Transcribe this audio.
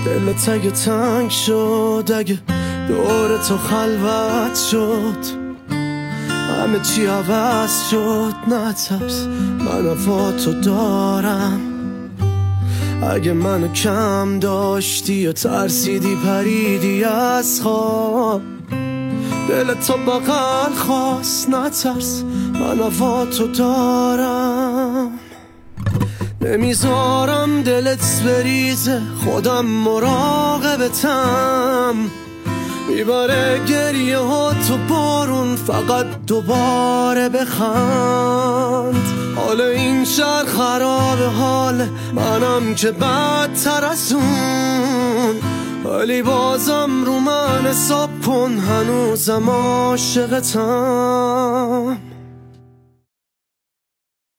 دلت اگه تنگ شد، اگه دور تو خلوت شد، همه چی عوض شد، نترس من وفاتو دارم. اگه منو کم داشتی یا ترسیدی پریدی از خواب، دلت تو بغل خواست، نترس من وفاتو دارم. نمیذارم دلت بریزه، خودم مراقبتم، میبره گریه ها تو بارون، فقط دوباره بخند. حال این شهر خراب، حال منم که بدتر از اون، ولی بازم رو من حساب کن، هنوزم عاشقتم.